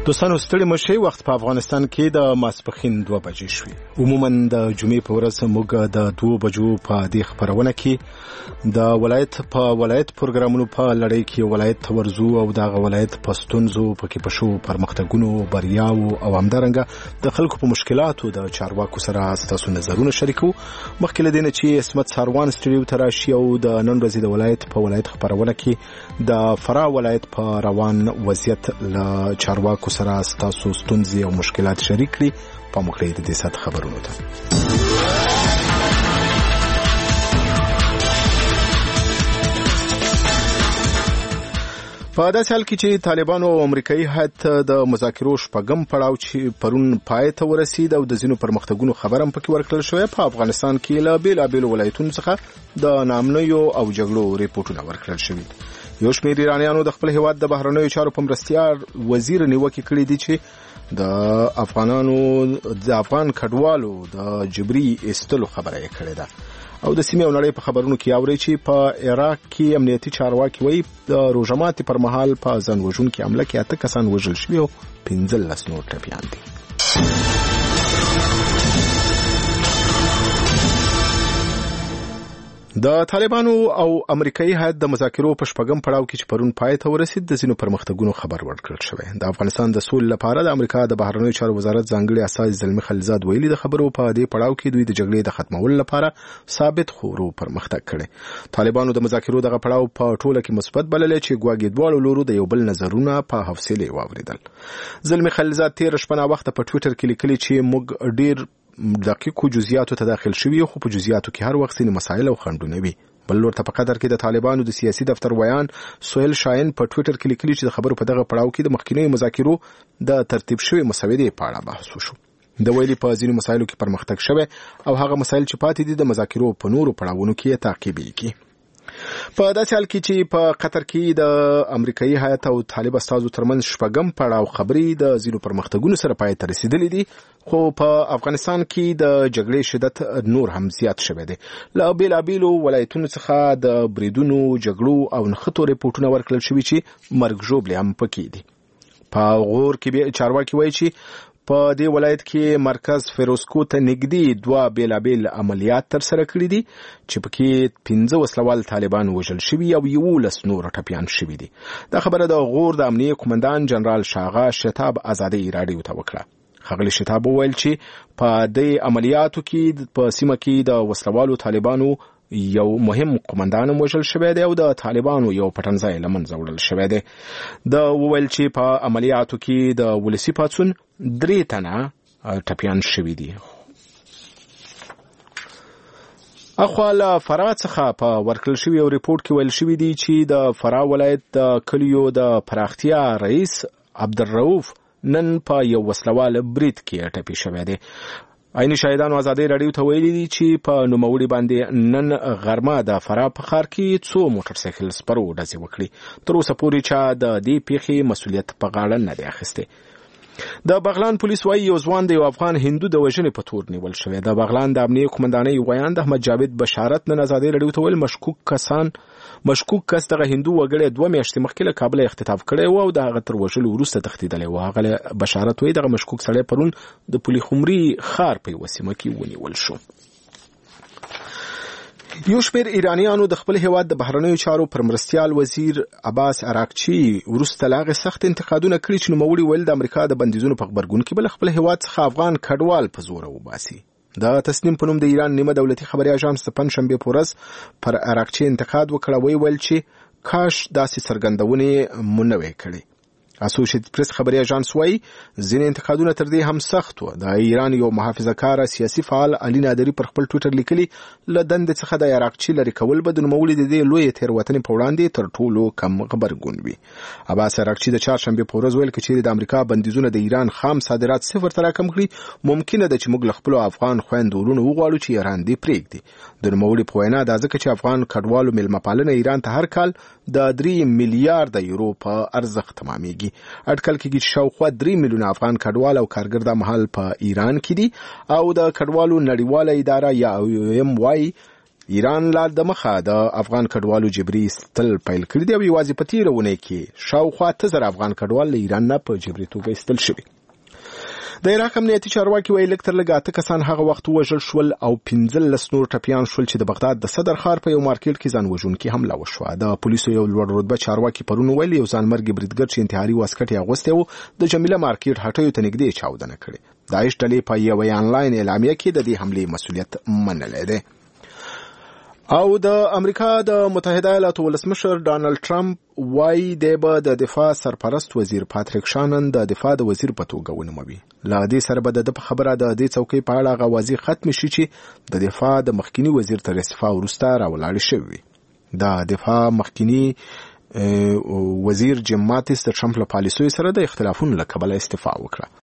دوستانو ستړي مشي وخت په افغانستان کې د ماسپخین 2 بجې شوې. عموما د جمعې په ورځ موږ د 2 بجو په دې خبرونه کې د ولایت پروګرامونو په لړۍ کې ولایت ورزو او د ولایت پښتونزو پکې پښو پرمختګونو بریاو او همدارنګه د خلکو په مشکلاتو د چارواکو سره تاسو نظرونه شریکو. مخکې لدینه چې اسمت ساروان سټډیو تراشي او د نن ورځې د ولایت په ولایت خبرونه کې د فرا ولایت په روان وضعیت ل چارواکو سره تاسو ستونزې او مشکلات شریک کړئ. په مخکې د دې سات خبرونو ته په داسې حال کې چې طالبانو او امریکایي هیات د مذاکرو شپږم پړاو چې پرون پای ته ورسید او د ځینو پرمختګونو خبر هم پکې ورکړل شوی. په افغانستان کې له بیلابیلو ولایتونو څخه د نامنیو او جګړو ریپورتونه ورکړل شوي. یو شمېر ایرانیانو د خپل هیواد د بهرنیو چارو په مرستیال وزیر نیوکه کړې دي چې د افغان کډوالو د جبري استلو خبره یې کړې ده. او د سیمې او نړۍ په خبرونو کې اوري چې په عراق کې امنیتي چارواکي وایي د روژماتي پر مهال په ځان وژونکي حمله کې 8 کسان وژل شوي او 15 نور ټپیان دي. د طالبانو او امریکایي هیات د مذاکرو په شپږم پړاو کې چې پرون پای ته ورسید د ځینو پرمختګونو خبر ورکړل شوی. د افغانستان د سولې لپاره د امریکا د بهرنیو چارو وزارت ځانګړي اساس زلمی خلیلزاد ویلي د خبرو په دې پړاو کې دوی د جګړې د ختمولو لپاره ثابت خورو پرمختګ کړي. طالبانو د مذاکرو دغه پړاو په ټوله کې مثبت بللی چې ګواګې دواړو لورو د یو بل نظرونه په حوصله واوریدل. زلمی خلیلزاد تیر شپه وخت په ټوئیټر کې لیکلي چې موږ ډیر دقیقو جزئیاتو ته داخل شوي خو په جزئیاتو کې هر وخت ځینې مسایل او خنډونه وي. بل لور ته په قطر کې د طالبانو د سیاسي دفتر ویان سهیل شاهین په ټوئیټر کې لیکلي چې د خبرو په دغه پړاو کې د مخکینی مذاکرو د ترتیب شوی مسودې په اړه بحث وشو. د ویلي په ځینو مسایلو کې پرمختګ شوی او هغه مسایل چې پاتې دي د مذاکرو په نورو پړاوونو کې تعقیبېږي. په داسې حال کې چې په قطر کې د امریکایي هیات او طالب استازو ترمنځ شپږم پړاو خبرې د ځینو پرمختګونو سره پای ته رسیدلې دي خو په افغانستان کې د جګړې شدت نور هم زیات شوی دی. له بیلابیلو ولایتونو څخه د بریدونو جګړو او نښتو ریپورتونه ورکړل شوي چې مرګ ژوبلې هم پکې دي. په غور کې چارواکي وایي چې په دې ولایت کې مرکز فیروزکو ته نږدې 2 بیلابیل عملیات تر سره کړي دي چې پکې 15 وسلوال طالبان وژل شوي او 11 نور ټپیان شوي دي. دا خبره د غور د امنیه قومندان جنرال شاغا شتاب آزادي رادیو ته وکړه. خغلی شتاب وویل چې په دې عملیاتو کې په سیمه کې د وسلوالو طالبانو یو مهم قومندان وژل شوی دی او د طالبانو یو پټنځای له منځه وړل شوی دی. د وویل چې په عملیاتو کې د ولسی پاڅون 3 تنه ټپیان شوي دي. اخواله فرا څخه په ورکړل شوی یو ریپورت کې ویل شوی دی چې د فرا ولایت د کلیو د پراختیا رئیس عبدالرؤف نن په یو وسلوال برید کې ټپي شوی دی. عیني شاهدانو آزادي رادیو ته ویلي دي چې په نوموړي باندې نن غرمه د فرا په ښار کې 2 موټر سایکل سپرو ډزې وکړي. تر اوسه پورې چا د دې پیښې مسؤلیت په غاړه نه دی اخیستی. د بغلان پولیس وايي یو ځوان د یو افغان هندو د وژنې په تور نیول شوی. د بغلان د امنیه قومندانۍ ویان د احمد جاوید بشارت نن آزادي رادیو ته ویل مشکوک کس دغه هندو وګړی 2 میاشتې مخکې له کابل اختطاف کړی و او د هغه تر وژلو وروسته تښتېدلی و. هغه بشارت وایي دغه مشکوک سړی پرون د پلخمري ښار په یوه سیمه کې ونیول شو. یو شمېر ایرانیانو د خپل هیواد د بهرنیو چارو پر مرستیال وزیر عباس عراقچي وروسته له هغې سخت انتقادونه کړي چې نوموړي ویل د امریکا د بندیزونو په غبرګون کې به له خپل هیواد څخه افغان کډوال په زوره وباسي. د تسنیم په نوم د ایران نیمه دولتي خبري اژانس د پنجشنبې په ورځ پر عراقچي انتقاد وکړ. ویل چې کاش داسې څرګندونې مو نه وې کړې. اسوسییټډ پریس خبري اژانس وايي ځینې انتقادونه تر دې هم سخت و. د ایران یو محافظه‌کار سیاسي فعال علي نادري پر خپل ټوئیټر لیکلي له دندې څخه د عراقچي لرې کول به د نوموړي د دې لویې تېروتنې په وړاندې تر ټولو کم غبرګون وي. عباس عراقچي د چهارشنبې په ورځ ویل چې د امریکا بندیزونه د ایران خام صادرات 0 ته راکم کړي ممکنه ده چې موږ له خپل افغان خویندو ورونو وغواړو چې ایران دې پرېږدي. د نوموړي په وینا دا ځکه چې افغان کډوالو میلمه‌پالنه ایران ته هر کال د 3 میلیارډ یورو په ارزښت تمامېږي. اټکل کېږي چې شاوخوا 3 میلیونه افغان کډوال او کارګر د مهال په ایران کې دي او د کډوالو نړیواله اداره یا IOM وايي ایران لا د مخه د افغان کډوالو جبري استل پیل کړی دی او یوازې په تیره ونه کې شاوخوا 1000 افغان کډوال له ایران نه په جبري توګه استل شوي. د عراق امنیتي چارواکي ویل لږ تر لږه 8 کسان هغه وخت وژل شول او 15 نور ټپیان شول چې د بغداد د صدر ښار په یو مارکیټ کې ځان وژونکي حمله وشوه. د پولیسو یو لوړ رتبه چارواکي پرون ویل یو ځانمرګي بریدګر چې انتحاري واسکټ یې اغوستی و د جمیله مارکیټ هټیو ته نږدې چاودنه کړې. داعش ډلې په یوه آنلاین اعلامیه کې د دې حملې مسؤلیت منلی دی. او د امریکا د متحده ایالاتو ولسمشر ډانلډ ټرمپ وايي د به دفاع سرپرست وزیر پاتریک شانن د دفاع د وزیر په توګه ونوموي. لا دې سره به د خبره د دې څوکۍ په اړه غوازي ختم شي چې د دفاع د مخکنی وزیر تر استعفا وروسته راولاړ شوی. د دفاع مخکنی وزیر جیم ماتیس د ټرمپ له پالیسیو سره د اختلافونو له کبله استعفا وکړه.